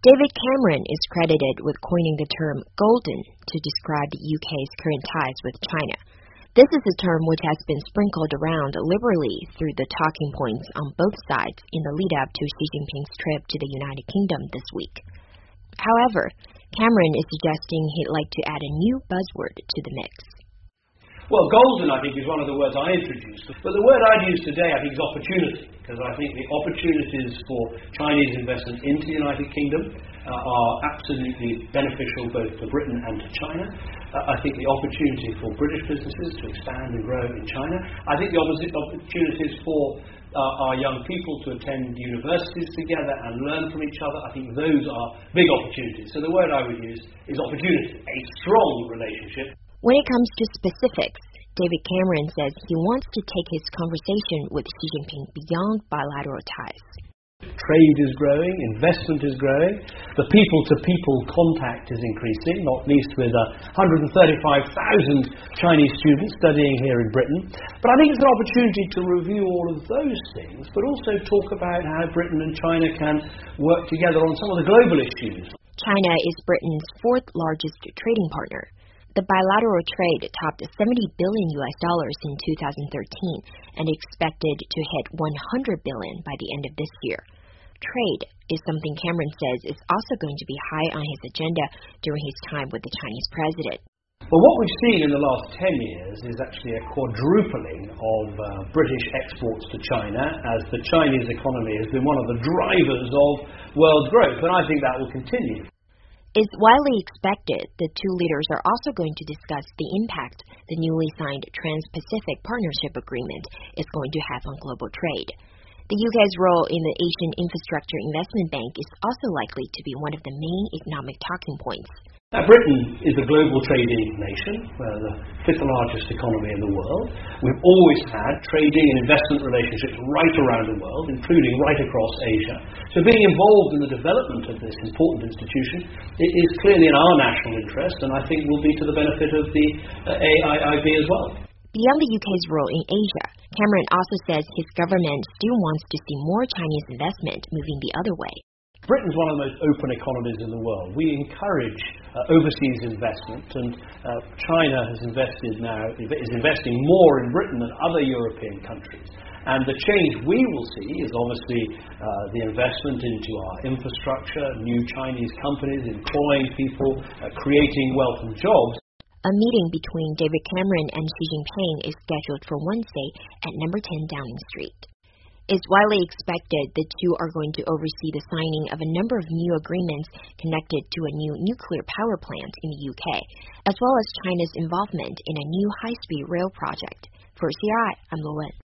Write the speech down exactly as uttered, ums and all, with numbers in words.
David Cameron is credited with coining the term golden to describe the U K's current ties with China. This is a term which has been sprinkled around liberally through the talking points on both sides in the lead-up to Xi Jinping's trip to the United Kingdom this week. However, Cameron is suggesting he'd like to add a new buzzword to the mix. Well, golden, I think, is one of the words I introduced. But the word I'd use today, I think, is opportunity, because I think the opportunities for Chinese investment into the United Kingdom uh, are absolutely beneficial both to Britain and to China. Uh, I think the opportunity for British businesses to expand and grow in China. I think the opposite opportunities for uh, our young people to attend universities together and learn from each other. I think those are big opportunities. So the word I would use is opportunity, a strong relationship. When it comes to specifics, David Cameron says he wants to take his conversation with Xi Jinping beyond bilateral ties. Trade is growing, investment is growing, the people-to-people contact is increasing, not least with uh, one hundred thirty-five thousand Chinese students studying here in Britain. But I think it's an opportunity to review all of those things, but also talk about how Britain and China can work together on some of the global issues. China is Britain's fourth largest trading partner. The bilateral trade topped seventy billion U S dollars in two thousand thirteen and expected to hit one hundred billion by the end of this year. Trade is something Cameron says is also going to be high on his agenda during his time with the Chinese president. Well, what we've seen in the last ten years is actually a quadrupling of uh, British exports to China, as the Chinese economy has been one of the drivers of world growth, and I think that will continue. It's widely expected the two leaders are also going to discuss the impact the newly signed Trans-Pacific Partnership Agreement is going to have on global trade. The U K's role in the Asian Infrastructure Investment Bank is also likely to be one of the main economic talking points. Now, Britain is a global trading nation, uh, the fifth largest economy in the world. We've always had trading and investment relationships right around the world, including right across Asia. So being involved in the development of this important institution it is clearly in our national interest, and I think will be to the benefit of the uh, A I I B as well. Beyond the U K's role in Asia, Cameron also says his government still wants to see more Chinese investment moving the other way. Britain's one of the most open economies in the world. We encourage uh, overseas investment, and uh, China has invested now, is investing more in Britain than other European countries. And the change we will see is obviously uh, the investment into our infrastructure, new Chinese companies employing people, uh, creating wealth and jobs. A meeting between David Cameron and Xi Jinping is scheduled for Wednesday at number ten Downing Street. It's widely expected the two are going to oversee the signing of a number of new agreements connected to a new nuclear power plant in the U K, as well as China's involvement in a new high-speed rail project. For C R I, I'm Luwen.